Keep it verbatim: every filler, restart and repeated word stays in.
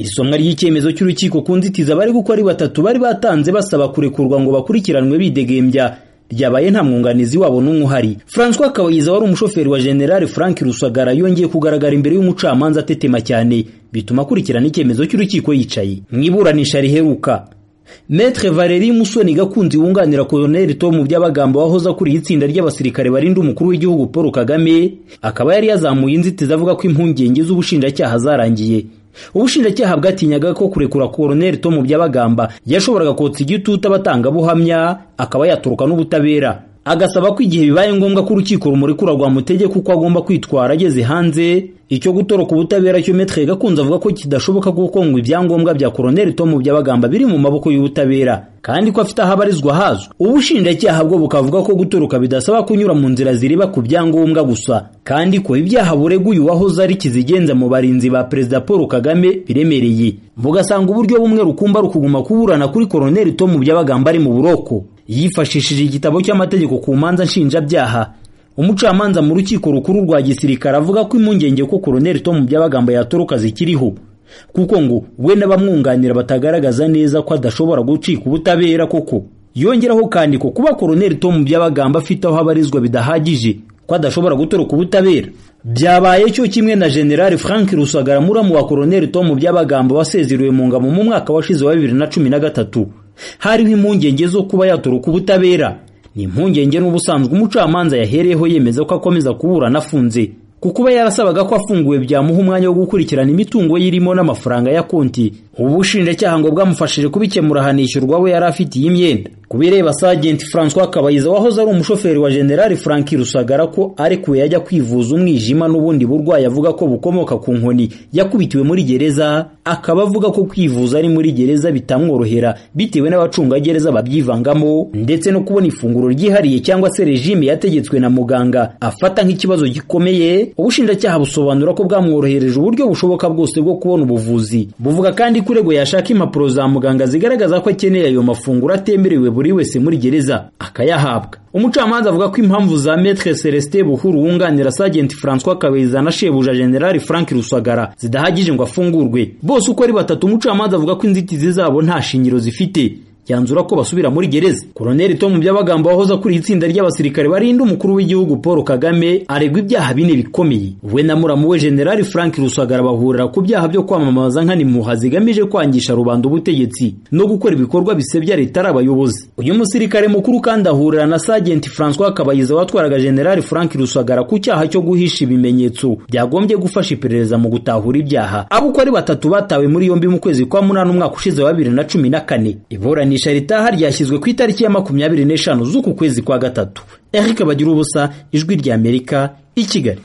Isomwa ry'icyemezo cy'urukiko ku nzitizi abari gukora ari batatu bari batanze basaba kurekurwa ngo bakurikiranwe bidegembya ryabaye nta mwunganizi wabo n'umwe uhari. François Kabayiza wari umushoferi wa General Frank Rusagara yongeye kugaragara imbere y'umucamanza atetema cyane bituma akurikirana icyemezo cy'urukiko yicaye. Mwiburanisha riheruka Maître Valérie Musoni Gakunzi wunganira Colonel Tom Byabagamba wahoza kuri itsinda ry'abasirikare barinda umukuru w'igihugu Paul Kagame akaba yari yazamuye inzitizi avuga ko impungenge z'ubushinjacyaha zarangiye. Ubushinjacyaha bwatinyaga ko kurekura Colonel Tom Byabagamba yashoboraga kotsa igitutu abatanga buhamya akaba yaturuka n'ubutabera, agasaba ko igihe bibaye ngombwa ko urukiko rumurekura rwa mutegeka uko agomba kwitwara ageze hanze. Icyo gutoroka ubutabera cyo Maître Gakunzi avuga ko kidashoboka kuko ngo ibyangombwa bya Colonel Tom Byabagamba biri mu maboko y'ubutabera kandi ko afite ahabarizwa hazo. Ubushinjacyaha bwo bukavuga ko gutoroka bidasaba kunyura mu nzira ziriba ku byangombwa gusa kandi ko ibyaha bureguye wahoze ari kizigenza mu barinzi ba Perezida Paul Kagame biremereye. Bugasanga uburyo bumwe rukumba rukuguma kuburana kuri Colonel Tom Byabagamba ari mu buroko. Yifashishije igitabo cy'amategeko ku manza nshinjabyaha, umucamanza mu rukiko rukuru rwa gisirikare avuga ko impungenge ko Colonel Tom Byabagamba yatoroka zikiriho kuko ngo we n'abamwunganira batagaragaza neza ko adashobora gucika ubutabera koko. Yongeraho kandi ko kuba Colonel Tom Byabagamba afite aho abarizwa bidahagije ko adashobora gutoroka ubutabera. Byabaye cyo kimwe na General Frank Rusagara muramu wa Colonel Tom Byabagamba wasezeriwe mu ngabo mu mwaka washize wa bibiri na cumi na gatatu. Hariho impungenge zo kuba yatoroka ubutabera. Ni impungenge n'ubusanzwe umucamanza yahereyeho yemeza ko akomeza kuburana afunze kuko yarasabaga ko afunguwe byamuha umwanya wo gukurikirana imitungo yirimo n'amafaranga ya konti. Ubushinjacyaha ngo bwamufashije kubikemura hanishyurwa we yari afitiye imyenda. Kubireba Sergeant François Kabayiza wahoze ari umushoferi wa General Frank Rusagara ko arekuwe yajya kwivuza umwijima n'ubundi burwayi avuga ko bukomoka ku nkoni yakubitiwe muri gereza, akaba avuga ko kwivuza ari muri gereza bitamworohera bitewe n'abacunga gereza babyivangamo ndetse no kubona ifunguro ryihariye cyangwa se regime yategetswe na muganga afata nk'ikibazo gikomeye. Ubushinjacyaha busobanura ko bwamworohereje uburyo bushoboka bwose bwo kubona ubuvuzi. Buvuga kandi kurego yashaka impapuro za muganga zigaragaza ko akeneye ayo mafunguro atemerewe buri wese muri gereza akayahabwa. Umucamanza avuga ko impamvu za Maître Celestin Buhuru wunganira Sergeant François Kabayiza na shebuja General Frank Rusagara zidahagije ngo afungurwe. Bose uko ari batatu umucamanza avuga ko inzitizi zabo nta shingiro zifite, yanzura ko basubira muri gereza. Colonel Tom Byabagamba wahoza kuri itsinda ry'abasirikare barinda umukuru w'igihugu Paul Kagame aregwa ibyaha bine bikomeye. We na muramu we General Frank Rusagara bahurira ku byaha byo kwamamaza nkani muha zigamije kwangisha rubanda ubutegetsi no gukora ibikorwa bisebya leta arabayobozi. Uyu musirikare mukuru kandi ahurira na Sergeant François Kabayiza watwaraga General Frank Rusagara ku cyaha cyo guhisha ibimenyetso byagombye gufasha iperereza mu gutahura ibyaha. Abo uko ari batatu batawe muri yombi mu kwezi kwa munani umwaka ushize wa bibiri na cumi na kane. Ibura Nisha ritaha ryashyizwe ku itariki ya makumyabiri n'eshanu z'uku kwezi kwa gatatu. Eric Bagirubusa, Ijwi ry'Amerika, i Kigali.